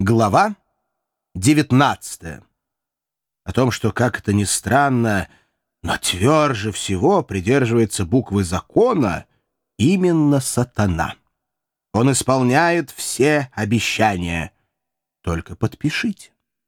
Глава 19. О том, что, как это ни странно, но тверже всего придерживается буквы закона именно сатана. Он исполняет все обещания. Только подпишите.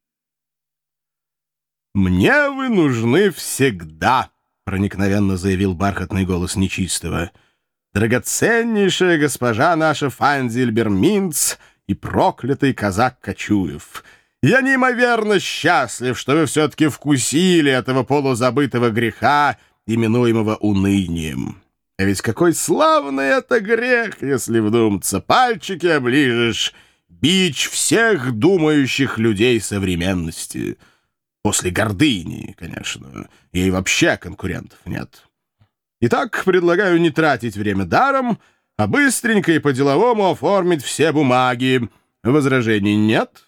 «Мне вы нужны всегда», — проникновенно заявил бархатный голос нечистого. «Драгоценнейшая госпожа наша Фанзельберминц и проклятый казак Кочуев. Я неимоверно счастлив, что вы все-таки вкусили этого полузабытого греха, именуемого унынием. А ведь какой славный это грех, если вдуматься, пальчики оближешь, бич всех думающих людей современности. После гордыни, конечно, ей вообще конкурентов нет. Итак, предлагаю не тратить время даром, а быстренько и по-деловому оформить все бумаги. Возражений нет?»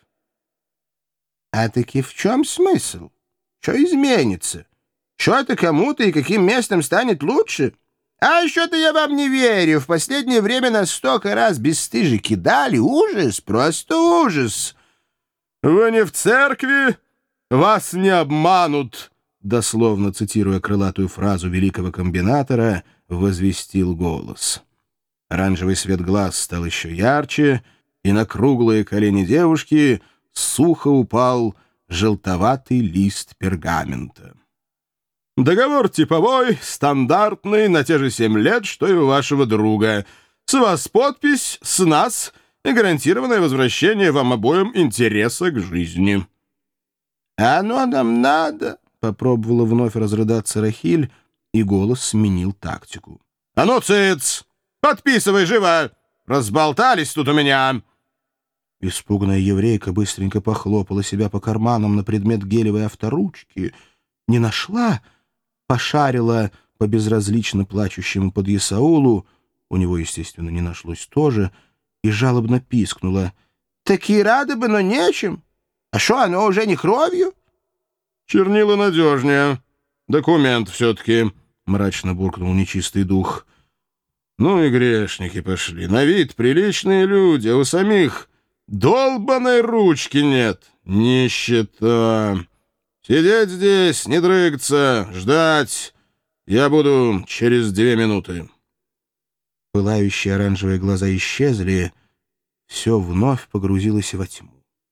«А таки в чем смысл? Что изменится? Что это кому-то и каким местом станет лучше? А что-то я вам не верю. В последнее время нас столько раз бесстыжи кидали. Ужас, просто ужас!» «Вы не в церкви? Вас не обманут!» Дословно цитируя крылатую фразу великого комбинатора, возвестил голос. Оранжевый свет глаз стал еще ярче, и на круглые колени девушки сухо упал желтоватый лист пергамента. «Договор типовой, стандартный, на те же 7 лет, что и у вашего друга. С вас подпись, с нас и гарантированное возвращение вам обоим интереса к жизни». «Оно нам надо», — попробовала вновь разрыдаться Рахиль, и голос сменил тактику. «А ну, цыц! Подписывай живо! Разболтались тут у меня!» Испуганная еврейка быстренько похлопала себя по карманам на предмет гелевой авторучки. Не нашла, пошарила по безразлично плачущему подъясаулу, у него, естественно, не нашлось тоже, и жалобно пискнула. «Таки рады бы, но нечем. А что, оно уже не кровью?» «Чернила надежнее. Документ все-таки», — мрачно буркнул нечистый дух. «Ну и грешники пошли. На вид приличные люди, а у самих долбаной ручки нет. Нищета. Сидеть здесь, не дрыгаться, ждать. Я буду через 2 минуты». Пылающие оранжевые глаза исчезли, все вновь погрузилось во тьму.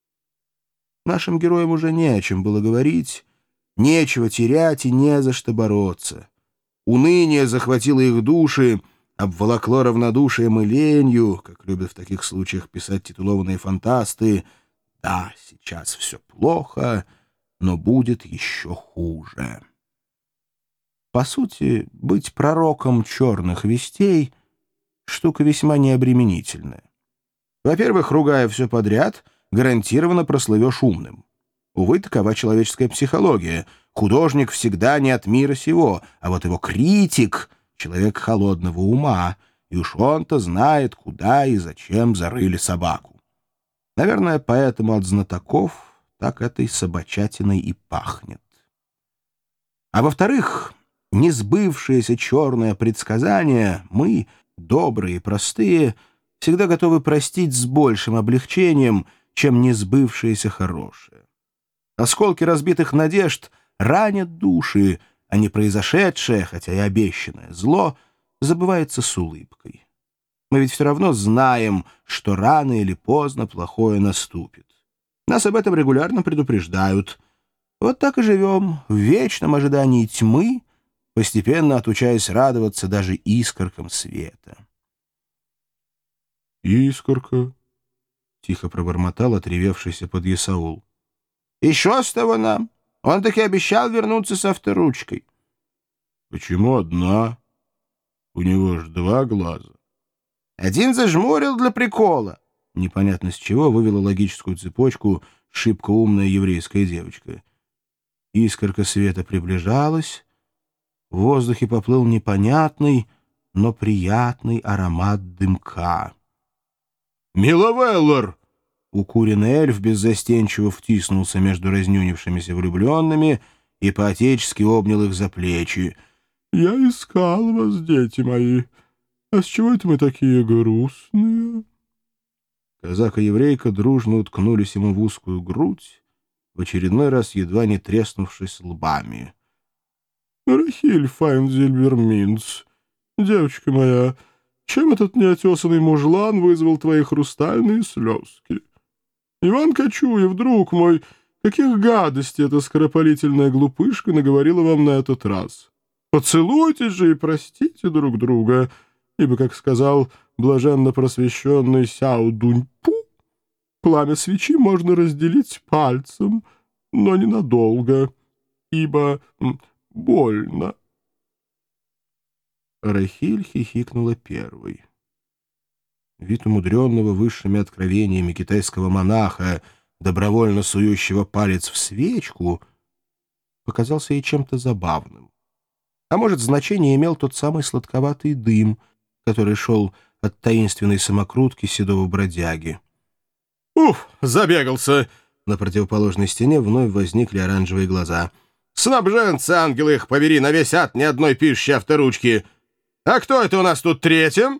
Нашим героям уже не о чем было говорить, нечего терять и не за что бороться. Уныние захватило их души, обволокло равнодушием и ленью, как любят в таких случаях писать титулованные фантасты. Да, сейчас все плохо, но будет еще хуже. По сути, быть пророком черных вестей — штука весьма необременительная. Во-первых, ругая все подряд, гарантированно прослывешь умным. Увы, такова человеческая психология. Художник всегда не от мира сего, а вот его критик — человек холодного ума, и уж он-то знает, куда и зачем зарыли собаку. Наверное, поэтому от знатоков так этой собачатиной и пахнет. А во-вторых, несбывшееся черное предсказание мы, добрые и простые, всегда готовы простить с большим облегчением, чем несбывшееся хорошее. Осколки разбитых надежд ранят души, а не произошедшее, хотя и обещанное зло, забывается с улыбкой. Мы ведь все равно знаем, что рано или поздно плохое наступит. Нас об этом регулярно предупреждают. Вот так и живем в вечном ожидании тьмы, постепенно отучаясь радоваться даже искоркам света. «Искорка», — тихо пробормотал отревевшийся подъясаул. «Еще с того нам. Он таки обещал вернуться с авторучкой». «Почему одна? У него ж 2 глаза». «Один зажмурил для прикола». Непонятно с чего вывела логическую цепочку шибко умная еврейская девочка. Искорка света приближалась. В воздухе поплыл непонятный, но приятный аромат дымка. «Миловеллар!» Укуренный эльф беззастенчиво втиснулся между разнюнившимися влюбленными и поотечески обнял их за плечи. «Я искал вас, дети мои. А с чего это мы такие грустные?» Казак и еврейка дружно уткнулись ему в узкую грудь, в очередной раз едва не треснувшись лбами. — Рахиль Файнзельберминц, девочка моя, чем этот неотесанный мужлан вызвал твои хрустальные слезки? Иван Кочуев, друг мой, каких гадостей эта скоропалительная глупышка наговорила вам на этот раз? Поцелуйтесь же и простите друг друга, ибо, как сказал блаженно просвещенный Сяо Дуньпу, пламя свечи можно разделить пальцем, но ненадолго, ибо больно. Рахиль хихикнула первой. Вид умудренного высшими откровениями китайского монаха, добровольно сующего палец в свечку, показался ей чем-то забавным. А может, значение имел тот самый сладковатый дым, который шел от таинственной самокрутки седого бродяги. «Уф, забегался!» На противоположной стене вновь возникли оранжевые глаза. «Снабженцы, ангелы их побери, на весь ад ни одной пишущей авторучки! А кто это у нас тут третьим?»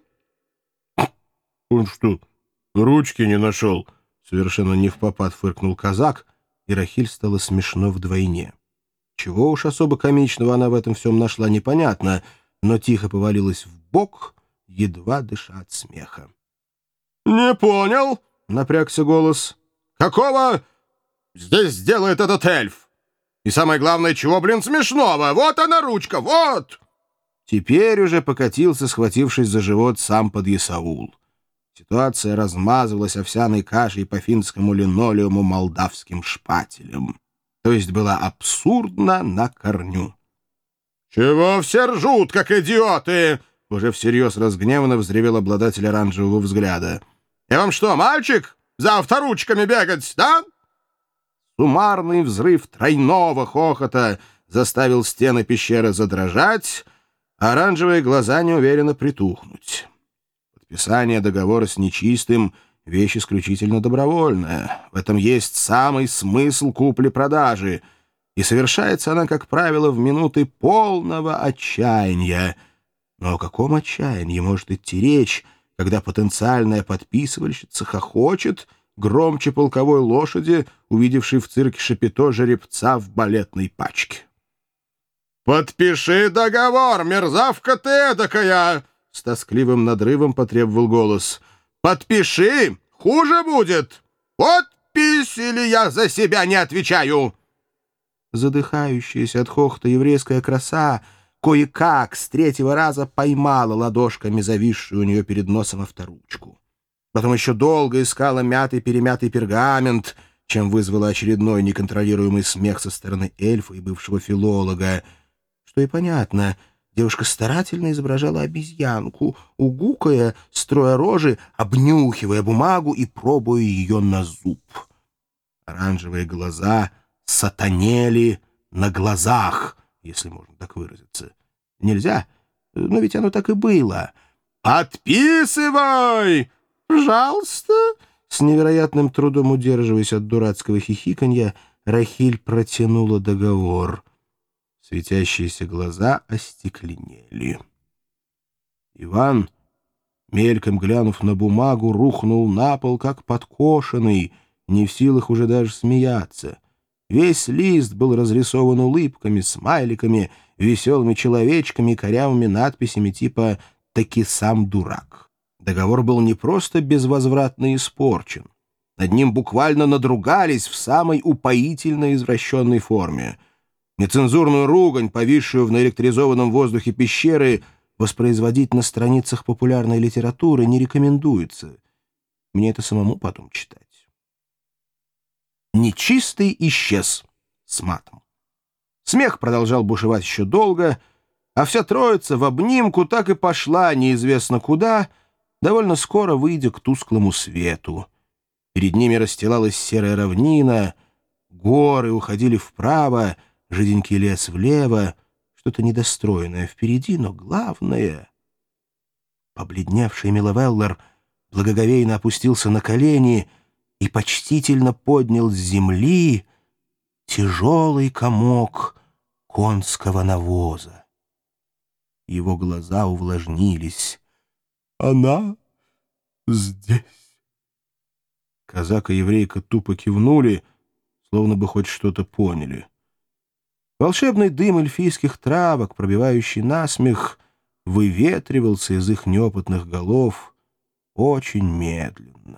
«Он что, ручки не нашел?» Совершенно невпопад фыркнул казак, и Рахиль стало смешно вдвойне. Чего уж особо комичного она в этом всем нашла, непонятно, но тихо повалилась в бок, едва дыша от смеха. «Не понял?» — напрягся голос. «Какого здесь делает этот эльф? И самое главное, чего, блин, смешного? Вот она ручка, вот!» Теперь уже покатился, схватившись за живот, сам подъясаул. Ситуация размазывалась овсяной кашей по финскому линолеуму молдавским шпателем. То есть была абсурдна на корню. «Чего все ржут, как идиоты?» — уже всерьез разгневанно взревел обладатель оранжевого взгляда. «Я вам что, мальчик, за авторучками бегать, да?» Суммарный взрыв тройного хохота заставил стены пещеры задрожать, а оранжевые глаза неуверенно притухнуть. Подписание договора с нечистым — вещь исключительно добровольная. В этом есть самый смысл купли-продажи, и совершается она, как правило, в минуты полного отчаяния. Но о каком отчаянии может идти речь, когда потенциальная подписывальщица хохочет громче полковой лошади, увидевшей в цирке Шапито жеребца в балетной пачке? «Подпиши договор, мерзавка ты эдакая!» — с тоскливым надрывом потребовал голос. «Подпиши! Хуже будет! Подпись, или я за себя не отвечаю!» Задыхающаяся от хохота еврейская краса кое-как с третьего раза поймала ладошками зависшую у нее перед носом авторучку. Потом еще долго искала мятый-перемятый пергамент, чем вызвала очередной неконтролируемый смех со стороны эльфа и бывшего филолога. Что и понятно, девушка старательно изображала обезьянку, угукая, строя рожи, обнюхивая бумагу и пробуя ее на зуб. Оранжевые глаза сатанели на глазах, если можно так выразиться. Нельзя, но ведь оно так и было. «Подписывай! Пожалуйста!» С невероятным трудом удерживаясь от дурацкого хихиканья, Рахиль протянула договор. Светящиеся глаза остекленели. Иван, мельком глянув на бумагу, рухнул на пол, как подкошенный, не в силах уже даже смеяться. Весь лист был разрисован улыбками, смайликами, веселыми человечками и корявыми надписями типа «Таки сам дурак». Договор был не просто безвозвратно испорчен. Над ним буквально надругались в самой упоительно извращенной форме. Нецензурную ругань, повисшую в наэлектризованном воздухе пещеры, воспроизводить на страницах популярной литературы не рекомендуется. Мне это самому потом читать. Нечистый исчез с матом. Смех продолжал бушевать еще долго, а вся троица в обнимку так и пошла неизвестно куда, довольно скоро выйдя к тусклому свету. Перед ними расстилалась серая равнина, горы уходили вправо, жиденький лес влево, что-то недостроенное впереди, но главное... Побледневший Миловеллер благоговейно опустился на колени и почтительно поднял с земли тяжелый комок конского навоза. Его глаза увлажнились. «Она здесь». Казак и еврейка тупо кивнули, словно бы хоть что-то поняли. Волшебный дым эльфийских травок, пробивающий насмех, выветривался из их неопытных голов очень медленно.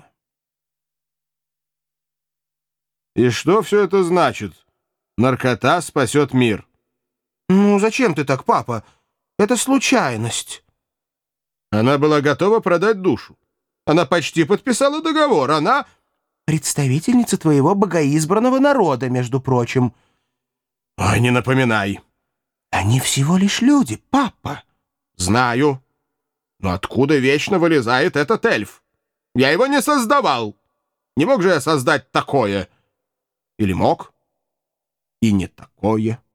«И что все это значит? Наркота спасет мир». «Ну, зачем ты так, папа? Это случайность». Она была готова продать душу. Она почти подписала договор. Она... Представительница твоего богоизбранного народа, между прочим. Ой, не напоминай. Они всего лишь люди, папа. Знаю. Но откуда вечно вылезает этот эльф? Я его не создавал. Не мог же я создать такое? Или мог? И не такое.